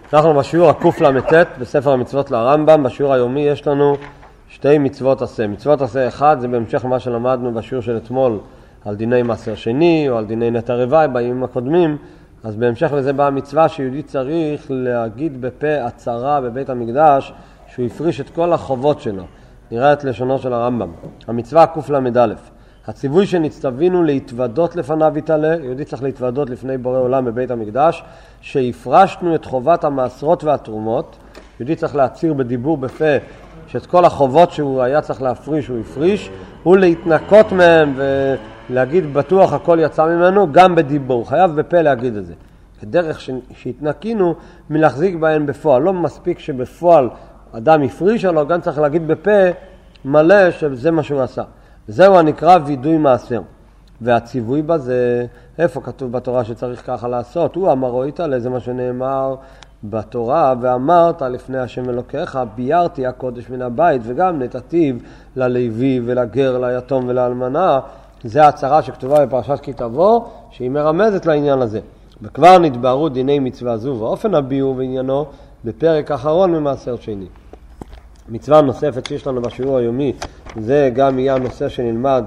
אנחנו בשיעור הקוף למתת בספר המצוות לרמב"ם. בשיעור היומי יש לנו שתי מצוות עשה. מצוות עשה אחד זה בהמשך מה שלמדנו בשיעור של אתמול על דיני מעשר שני או על דיני נטע רבעי בימים הקודמים. אז בהמשך לזה באה המצווה שיהודי צריך להגיד בפה הצהרה בבית המקדש שהוא יפריש את כל החובות שלו. נראה את לשונו של הרמב"ם. המצווה הקוף למד א', הציווי שנצטווינו להתוודות לפניו יתעלה. יהודי צריך להתוודות לפני בורא עולם בבית המקדש שהפרשנו את חובת המעשרות והתרומות. יהודי צריך להצהיר בדיבור בפה שאת כל החובות שהוא היה צריך להפריש הוא יפריש, ולהתנקות מהם ולהגיד בטוח הכל יצא ממנו גם בדיבור. חייב בפה להגיד את זה כדרך שהתנקינו מלהחזיק בהן בפועל. לא מספיק שבפועל אדם יפריש עליו, גם צריך להגיד בפה מלא שזה מה שהוא עשה. זהו הנקרא וידוי מעשר. והציווי בזה, איפה כתוב בתורה שצריך ככה לעשות? הוא אמרו יתעלה, זה מה שנאמר בתורה, ואמרת לפני השם אלוקיך, ביירתי הקודש מן הבית, וגם נתתיו ללוי ולגר, ליתום ולאלמנה. זה ההצהרה שכתובה בפרשת כי תבוא, שהיא מרמזת לעניין הזה. וכבר נתבהרו דיני מצווה זו, ואופן הביאור בעניינו בפרק האחרון ממעשר שני. מצווה נוספת שיש לנו בשיעור היומי, זה גם יהיה הנושא שנלמד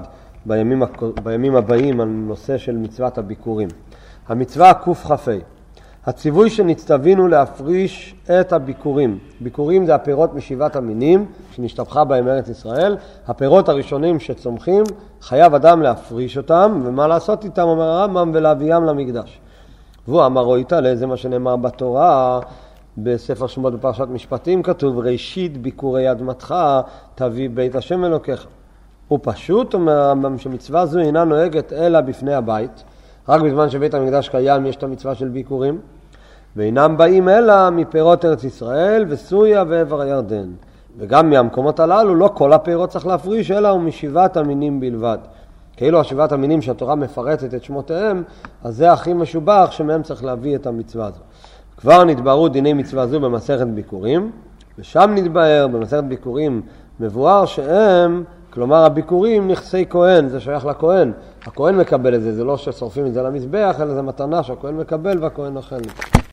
בימים הבאים, הנושא של מצוות הביקורים. המצווה קכ"ה, הציווי שנצטווינו להפריש את הביקורים. ביקורים זה הפירות משבעת המינים שנשתבחה בהם ארץ ישראל. הפירות הראשונים שצומחים חייב אדם להפריש אותם, ומה לעשות איתם אומר הרמב"ם, ולהביאם למקדש. והוא אמרו יתעלה, זה מה שנאמר בתורה בספר שמות בפרשת משפטים, כתוב ראשית ביקורי אדמתך תביא בית השם אלוקיך. הוא פשוט אומר הרמב"ם שמצווה זו אינה נוהגת אלא בפני הבית, רק בזמן שבית המקדש קיים יש את המצווה של ביקורים, ואינם באים אלא מפירות ארץ ישראל וסוריה ועבר הירדן. וגם מהמקומות הללו לא כל הפירות צריך להפריש אלא הוא משבעת המינים בלבד. כאילו השבעת המינים שהתורה מפרטת את שמותיהם, אז זה הכי משובח שמהם צריך להביא את המצווה הזו. כבר נתבהרו דיני מצווה זו במסכת ביקורים, ושם נתבהר במסכת ביקורים מבואר שהם, כלומר הביקורים נכסי כהן, זה שייך לכהן. הכהן מקבל את זה, זה לא ששורפים את זה למזבח, אלא זה מתנה שהכהן מקבל והכהן אוכל.